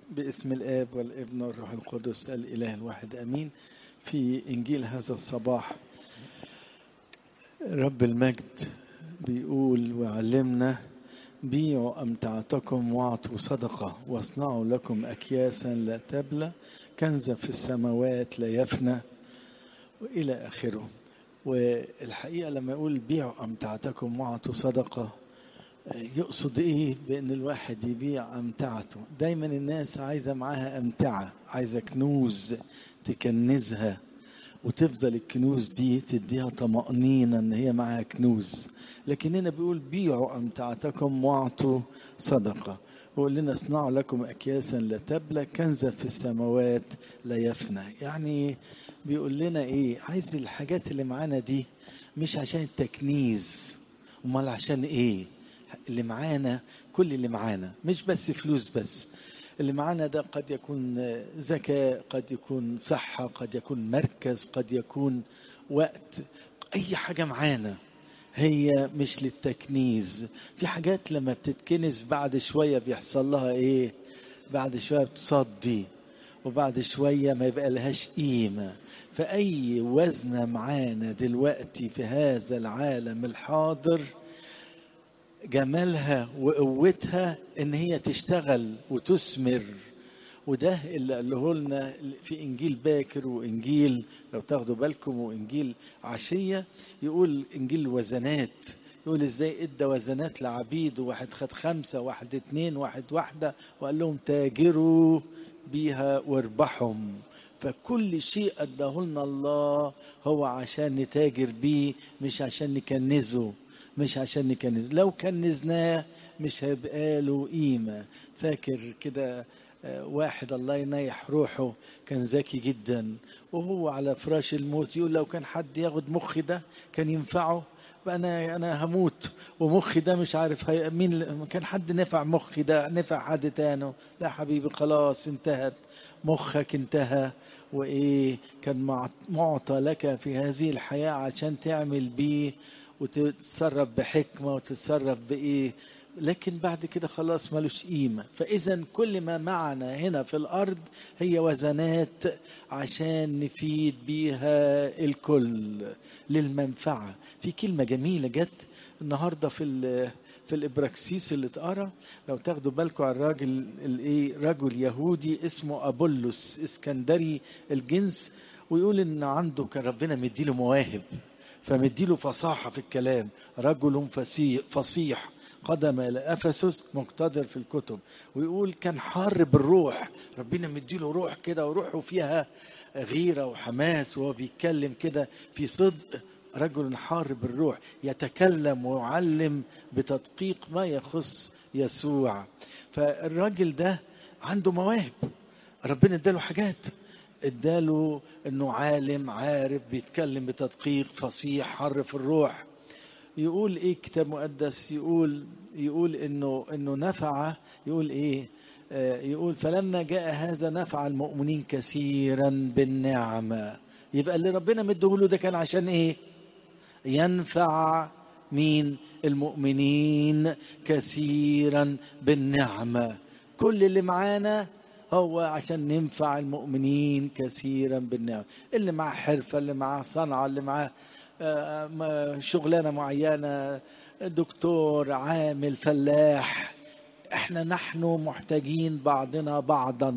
باسم الآب والابن والروح القدس الإله الواحد آمين. في إنجيل هذا الصباح رب المجد بيقول وعلمنا: بيعوا أمتعتكم واعطوا صدقة واصنعوا لكم أكياسا لا تبلى، كنزا في السماوات لا يفنى، وإلى آخره. والحقيقة لما يقول بيعوا أمتعتكم واعطوا صدقة، يقصد ايه بان الواحد يبيع امتعته؟ دايما الناس عايزة معاها امتعة، عايزة كنوز تكنزها، وتفضل الكنوز دي تديها طمأنينة ان هي معاها كنوز. لكن هنا بيقول بيعوا امتعتكم واعطوا صدقة، ويقول لنا اصنعوا لكم اكياسا لا تبلى، كنزا في السماوات لا يفنى. يعني بيقول لنا ايه؟ عايز الحاجات اللي معانا دي مش عشان التكنيز، امال عشان ايه؟ اللي معانا، كل اللي معانا مش بس فلوس بس. اللي معانا ده قد يكون ذكاء، قد يكون صحة، قد يكون مركز، قد يكون وقت. أي حاجة معانا هي مش للتكنيز. في حاجات لما بتتكنز بعد شوية بيحصل لها إيه؟ بعد شوية بتصدي، وبعد شوية ما يبقى لهاش قيمة. فأي وزنة معانا دلوقتي في هذا العالم الحاضر جمالها وقوتها ان هي تشتغل وتثمر. وده اللي قاله لنا في انجيل باكر وانجيل، لو تاخدوا بالكم، وانجيل عشية. يقول انجيل وزنات، يقول ازاي ادى وزنات لعبيد، واحد خد 5، واحد 2، واحد 1، وقال لهم تاجروا بيها واربحهم. فكل شيء اداه لنا الله هو عشان نتاجر بيه، مش عشان نكنزه. مش عشان نكنز، لو كنزناه مش هيبقى له قيمة. فاكر كده واحد الله ينيح روحه كان ذكي جدا، وهو على فراش الموت يقول لو كان حد ياخد مخي ده كان ينفعه. انا هموت ومخي ده مش عارف مين كان حد نفع مخي ده، نفع حد تاني؟ لا حبيبي، خلاص انتهت، مخك انتهى. وايه كان معطى لك في هذه الحياة عشان تعمل بيه وتتصرف بحكمة وتتصرف بإيه، لكن بعد كده خلاص ملوش قيمة. فإذا كل ما معنا هنا في الأرض هي وزنات عشان نفيد بيها الكل للمنفعة. في كلمة جميلة جت النهاردة في الإبراكسيس اللي اتقرا، لو تاخدوا بالكم على الراجل الايه، رجل يهودي اسمه أبولس اسكندري الجنس، ويقول ان عنده كان ربنا مديله مواهب، فمديله فصاحة في الكلام، رجل فصيح قدم إلى أفسس مقتدر في الكتب. ويقول كان حار بالروح، ربنا مديله روح كده، وروحه فيها غيرة وحماس، وهو بيتكلم كده في صدق. رجل حار بالروح يتكلم ويعلم بتدقيق ما يخص يسوع. فالراجل ده عنده مواهب، ربنا اداله حاجات، اداله انه عالم عارف بيتكلم بتدقيق فصيح حر في الروح. يقول ايه كتاب مقدس؟ يقول انه نفع. يقول ايه؟ يقول فلما جاء هذا نفع المؤمنين كثيرا بالنعمة. يبقى اللي ربنا مديهوله ده كان عشان ايه؟ ينفع مين؟ المؤمنين كثيرا بالنعمة. كل اللي معانا هو عشان ننفع المؤمنين كثيرا بالنعمة. اللي معاه حرفة، اللي معاه صنعة، اللي معاه شغلانة معينة، دكتور، عامل، فلاح، نحن محتاجين بعضنا بعضا.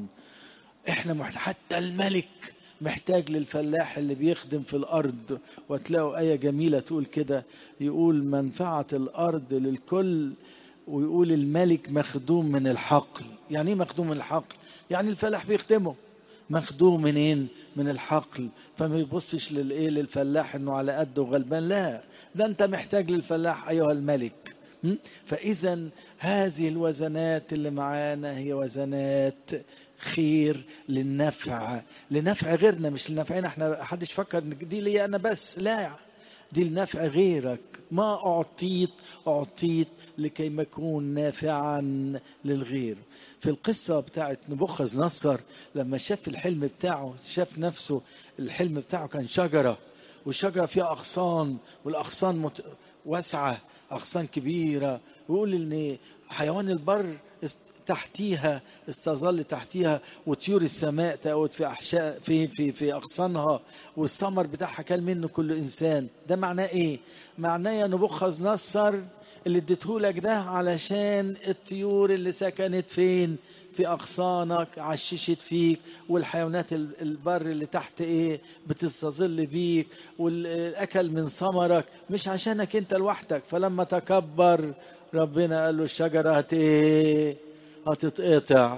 حتى الملك محتاج للفلاح اللي بيخدم في الأرض. وتلاقوا آية جميلة تقول كده، يقول منفعة الأرض للكل، ويقول الملك مخدوم من الحقل. يعني ايه مخدوم من الحقل؟ يعني الفلاح بيخدمه. مخدوم منين؟ من الحقل. فما يبصش للفلاح انه على قده غلبان، لا، ده انت محتاج للفلاح ايها الملك. فاذا هذه الوزنات اللي معانا هي وزنات خير للنفع، لنفع غيرنا، مش لنفعنا احنا. حدش فكر ان دي لي انا بس، لا، دي لنفع غيرك. ما أعطيت لكي ما يكون نافعا للغير. في القصة بتاعت نبوخذ نصر، لما شاف الحلم بتاعه، شاف نفسه الحلم بتاعه كان شجرة، والشجرة فيها أغصان، والأغصان واسعة، أغصان كبيرة، ويقول إن حيوان البر تحتيها استظل تحتيها، وطيور السماء تقعد في أحشاء في أغصانها، والثمر بتاعها كل منه كل إنسان. ده معناه إيه؟ معناه يا نبوخذ نصر اللي اديتهولك ده علشان الطيور اللي سكنت فين؟ في أغصانك عششت فيك، والحيوانات البر اللي تحت إيه؟ بتستظل بيك، والأكل من ثمرك، مش عشانك أنت لوحدك. فلما تكبر ربنا قال له الشجرة إيه؟ هتتقطع.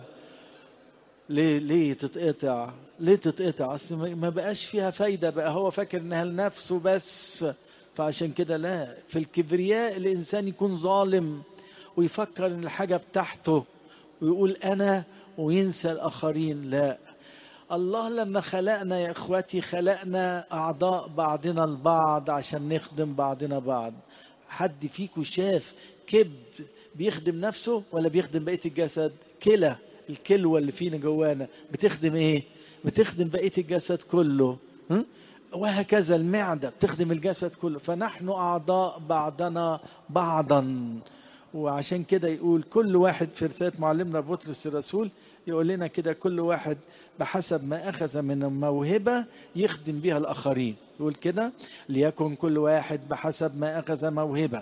ليه تتقطع؟ ليه تتقطع؟ أصل ما بقاش فيها فايدة بقى، هو فاكر إنها لنفسه بس. فعشان كده لا، في الكبرياء الإنسان يكون ظالم ويفكر إن الحاجة بتاعته ويقول أنا، وينسى الآخرين. لا، الله لما خلقنا يا إخواتي خلقنا أعضاء بعضنا البعض عشان نخدم بعضنا بعض. حد فيكم شاف كبد بيخدم نفسه ولا بيخدم بقية الجسد؟ الكلوة اللي فينا جوانا بتخدم ايه؟ بتخدم بقية الجسد كله. وهكذا المعدة بتخدم الجسد كله. فنحن أعضاء بعضنا بعضا. وعشان كده يقول كل واحد في رسالة معلمنا بطرس الرسول يقول لنا كده، كل واحد بحسب ما أخذ من موهبة يخدم بها الآخرين. يقول كده ليكن كل واحد بحسب ما أخذ موهبة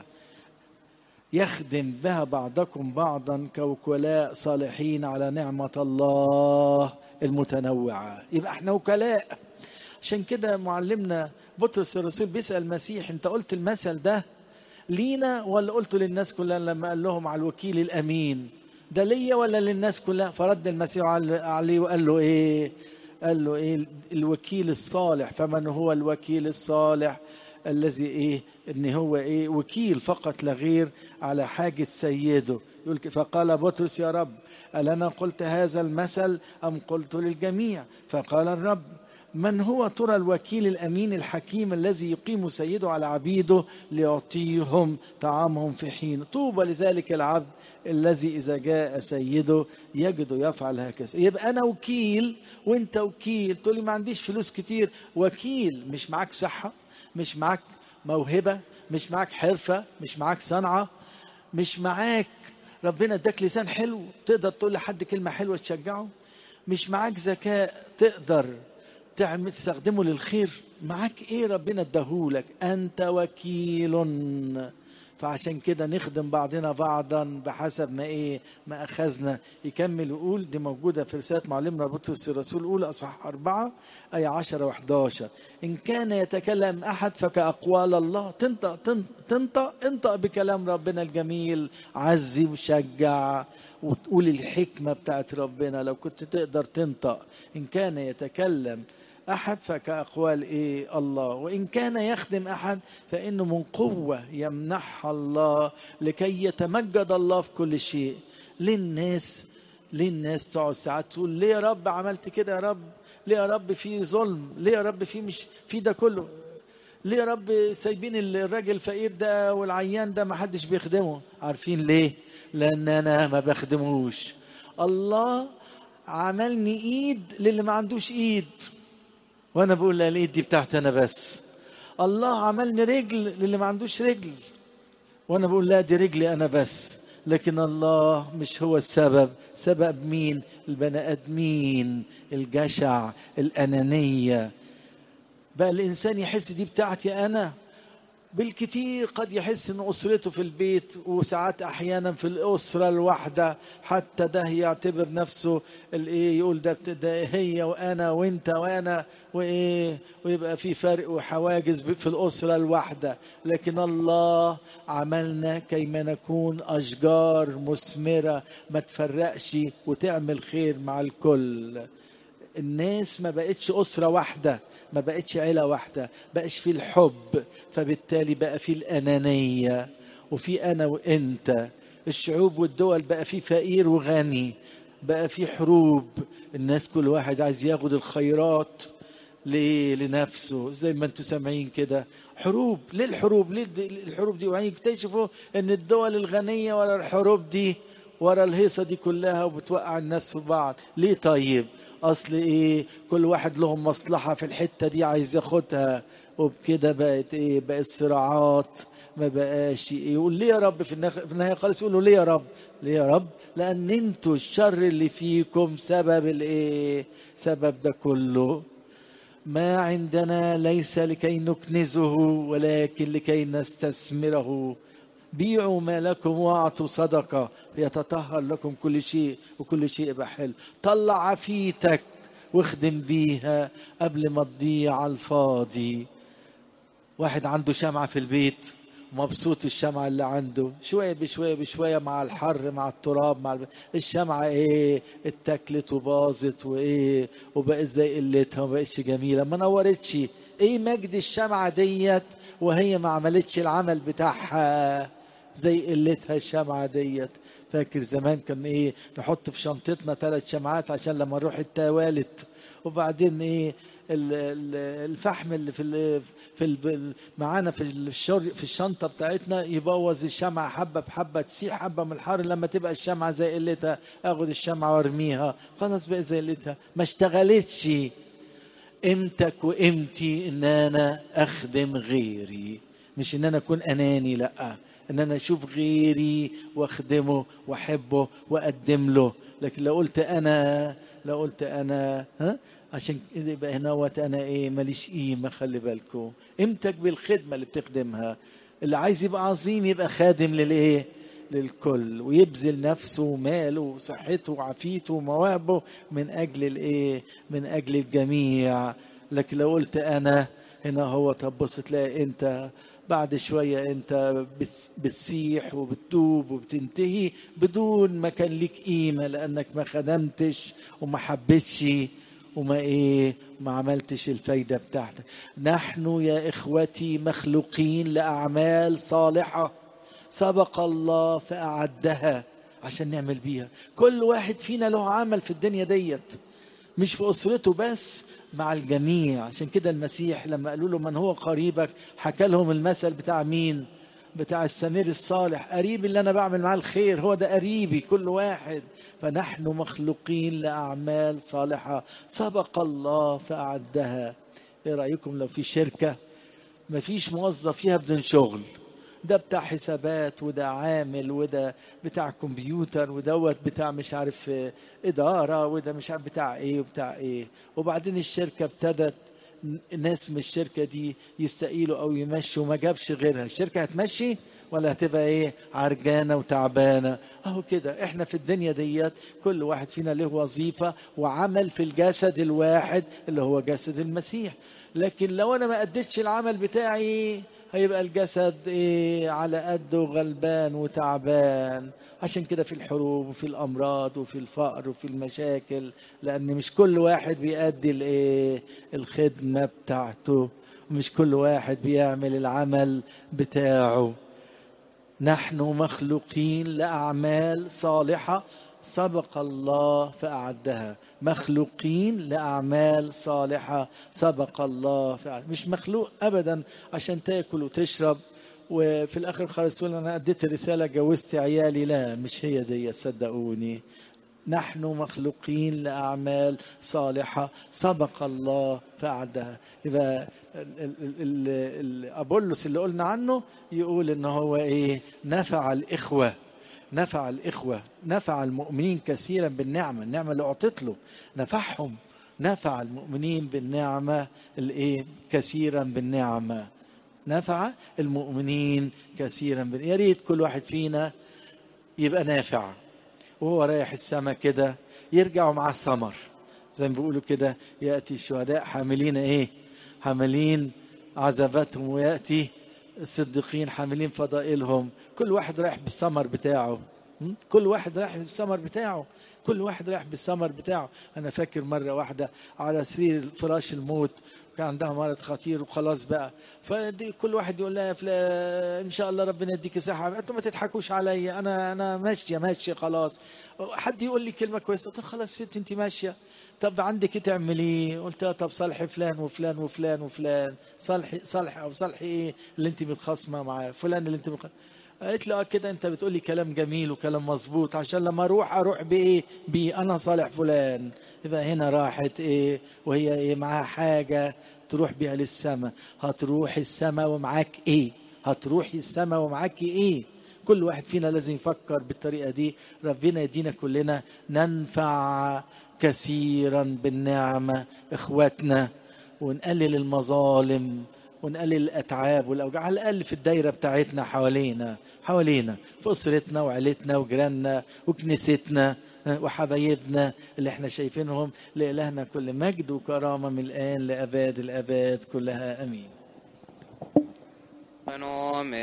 يخدم بها بعضكم بعضا كوكلاء صالحين على نعمة الله المتنوعة. يبقى احنا وكلاء. عشان كده معلمنا بطرس الرسول بيسأل المسيح انت قلت المثل ده لينا ولا قلته للناس كلها؟ لما قال لهم على الوكيل الأمين، ده ليا ولا للناس كلها؟ فرد المسيح عليه وقال له ايه؟ قال له ايه؟ الوكيل الصالح. فمن هو الوكيل الصالح؟ الذي ايه؟ ان هو ايه؟ وكيل فقط لا غير على حاجة سيده. يقول فقال بطرس يا رب هل انا قلت هذا المثل ام قلت للجميع؟ فقال الرب من هو ترى الوكيل الأمين الحكيم الذي يقيم سيده على عبيده ليعطيهم طعامهم في حين؟ طوبى لذلك العبد الذي إذا جاء سيده يجده يفعل هكذا. يبقى أنا وكيل وأنت وكيل. تقول لي ما عنديش فلوس كتير. وكيل. مش معاك صحة، مش معاك موهبة، مش معاك حرفة، مش معاك صنعة، مش معاك ربنا اداك لسان حلو تقدر تقول لحد كلمة حلوة تشجعه، مش معاك ذكاء تقدر تستخدمه للخير. معاك ايه ربنا اداهولك؟ انت وكيل. فعشان كده نخدم بعضنا بعضا بحسب ما ايه؟ ما اخذنا. يكمل يقول، دي موجودة في رسالة معلمنا بطرس الرسول الاولى اصحاح 4 آية 10 و11. ان كان يتكلم احد فكأقوال الله. انطق بكلام ربنا الجميل، عزي وشجع وتقول الحكمة بتاعت ربنا. لو كنت تقدر تنطق. إن كان يتكلم أحد فكأقوال إيه؟ الله. وإن كان يخدم أحد فإنه من قوة يمنحها الله لكي يتمجد الله في كل شيء. للناس تقعد ساعات تقول ليه يا رب عملت كده؟ يا رب ليه يا رب في ظلم؟ ليه يا رب في مش في ده كله؟ ليه يا رب سايبين الراجل الفقير ده والعيان ده ما حدش بيخدمه؟ عارفين ليه؟ لأن أنا ما بخدموش. الله عملني إيد للي ما عندوش إيد، وأنا بقول لا، الإيد دي بتاعت أنا بس. الله عملني رجل للي ما عندوش رجل، وأنا بقول لا، دي رجلي أنا بس. لكن الله مش هو السبب. سبب مين؟ البني آدمين، الجشع، الأنانية. بقى الإنسان يحس دي بتاعتي أنا. بالكتير قد يحس ان اسرته في البيت، وساعات احيانا في الاسره الواحده حتى ده يعتبر نفسه الايه، يقول ده هي وانا وانت وانا وايه، ويبقى في فرق وحواجز في الاسره الواحده. لكن الله عملنا كيما نكون اشجار مثمره ما تفرقش وتعمل خير مع الكل. الناس ما بقتش أسرة واحدة، ما بقتش عيلة واحدة، بقاش في الحب. فبالتالي بقى في الأنانية، وفي أنا وإنت. الشعوب والدول بقى في فقير وغني، بقى في حروب. الناس كل واحد عايز ياخد الخيرات لنفسه. زي ما انتم سامعين كده حروب. ليه الحروب؟ ليه الحروب دي؟ ويكتشفوا ان الدول الغنية ولا الحروب دي ورا الهيصة دي كلها وبتوقع الناس في بعض ليه؟ طيب اصل ايه؟ كل واحد لهم مصلحة في الحتة دي عايز ياخدها، وبكده بقت ايه؟ بقت صراعات. ما بقاش يقول ليه يا رب في النهاية خالص يقولوا ليه يا رب؟ ليه يا رب؟ لان انتوا الشر اللي فيكم سبب الايه؟ سبب ده كله. ما عندنا ليس لكي نكنزه ولكن لكي نستثمره. بيعوا ما لكم واعطوا صدقة فيتطهر لكم كل شيء وكل شيء يبقى حلو. طلع عفيتك واخدم بيها قبل ما تضيع على الفاضي. واحد عنده شمعة في البيت مبسوط، الشمعة اللي عنده شوية بشوية بشوية مع الحر مع التراب مع الشمعة ايه؟ اتاكلت وباظت وايه؟ وبقت زي قلتها ومبقتش جميلة، ما نورتش. ايه مجد الشمعة ديت وهي ما عملتش العمل بتاعها؟ زي قلتها الشمعة ديت. فاكر زمان كان ايه؟ نحط في شنطتنا 3 شمعات عشان لما نروح التوالت. وبعدين ايه؟ الفحم اللي معانا في في الشنطه بتاعتنا يبوظ الشمعه حبه بحبه، تسيح حبه من الحر، لما تبقى الشمعه زي قلتها اخد الشمعه وارميها، خلاص بقى زي قلتها ما اشتغلتش. قيمتك وقيمتي ان انا اخدم غيري، مش ان انا اكون اناني، لا، ان انا اشوف غيري واخدمه واحبه واقدم له. لكن لو قلت انا ها، عشان كده يبقى هنا وقت انا ايه؟ ماليش قيمه. خلي بالكم قيمتك بالخدمه اللي بتخدمها. اللي عايز يبقى عظيم يبقى خادم للايه؟ للكل، ويبذل نفسه وماله وصحته وعافيته ومواهبه من اجل الايه؟ من اجل الجميع. لكن لو قلت انا هنا هو، تبص تلاقي انت بعد شوية انت بتسيح وبتدوب وبتنتهي بدون ما كان ليك قيمة، لانك ما خدمتش وما حبيتش وما ايه؟ ما عملتش الفايدة بتاعتك. نحن يا اخوتي مخلوقين لاعمال صالحة سبق الله فأعدها عشان نعمل بيها. كل واحد فينا له عمل في الدنيا ديت، مش في أسرته بس، مع الجميع. عشان كده المسيح لما قالوا له من هو قريبك حكى لهم المثل بتاع مين؟ بتاع السمير الصالح. قريب اللي أنا بعمل معاه الخير هو ده قريبي، كل واحد. فنحن مخلوقين لأعمال صالحة سبق الله فأعدها. إيه رأيكم لو في شركة مفيش موظف فيها بدون شغل؟ ده بتاع حسابات، وده عامل، وده بتاع كمبيوتر، ودوت بتاع مش عارف إدارة، وده مش عارف بتاع ايه وبتاع ايه. وبعدين الشركة ابتدت الناس من الشركة دي يستقيلوا او يمشوا، ما جابش غيرها. الشركة هتمشي ولا هتبقى ايه؟ عرجانة وتعبانة. اهو كده احنا في الدنيا ديت كل واحد فينا له وظيفة وعمل في الجسد الواحد اللي هو جسد المسيح. لكن لو انا ما اديتش العمل بتاعي هيبقى الجسد ايه؟ على قده غلبان وتعبان. عشان كده في الحروب وفي الامراض وفي الفقر وفي المشاكل، لان مش كل واحد بيأدي الايه؟ الخدمة بتاعته، مش كل واحد بيعمل العمل بتاعه. نحن مخلوقين لأعمال صالحة سبق الله فأعدها. مخلوقين لأعمال صالحة سبق الله فأعدها. مش مخلوق أبدا عشان تأكل وتشرب وفي الآخر خالص تقول أنا أديت الرسالة جوزت عيالي. لا، مش هي دي، صدقوني. نحن مخلوقين لأعمال صالحة سبق الله فأعدها. يبقى أبولس اللي قلنا عنه يقول إن هو إيه؟ نفع الإخوة، نفع الإخوة، نفع المؤمنين كثيرا بالنعمة. النعمة اللي أعطت له نفعهم، نفع المؤمنين بالنعمة الإيه؟ كثيرا بالنعمة. نفع المؤمنين كثيرا يا ريت كل واحد فينا يبقى نافع وهو رايح السما كده، يرجعوا معاه ثمر. زي ما بيقولوا كده يأتي الشهداء حاملين ايه؟ حاملين عذاباتهم، ويأتي الصديقين حاملين فضائلهم. كل واحد رايح بالثمر بتاعه، كل واحد رايح بالثمر بتاعه، كل واحد رايح بالثمر بتاعه. انا فاكر مرة واحدة على سرير فراش الموت، كان عندها مرض خطير وخلاص بقى، فدي كل واحد يقول لها ان شاء الله ربنا يديك صحه. انتوا ما تضحكوش عليا، انا ماشيه خلاص. حد يقول لي كلمه كويسه، قلت خلاص ست انت ماشيه. طب عندك ايه تعمل ايه؟ قلت لها طب صالح فلان وفلان وفلان وفلان. صالح او صالح ايه اللي انت متخاصمه معاه؟ فلان اللي انت قالت له كده انت بتقولي كلام جميل وكلام مظبوط، عشان لما اروح بايه؟ انا صالح فلان. يبقى هنا راحت ايه وهي ايه؟ معاها حاجة تروح بيها للسماء. هتروح السماء ومعاك ايه؟ هتروحي السماء ومعاكي ايه؟ كل واحد فينا لازم يفكر بالطريقة دي. ربنا يدينا كلنا ننفع كثيرا بالنعمة اخواتنا، ونقلل المظالم ونقلل الأتعاب والأوجاع، على الأقل في الدايرة بتاعتنا حوالينا في أسرتنا وعيلتنا وجيراننا وكنيستنا وحبايبنا اللي احنا شايفينهم. لإلهنا كل مجد وكرامة من الآن لأباد الآباد كلها، أمين.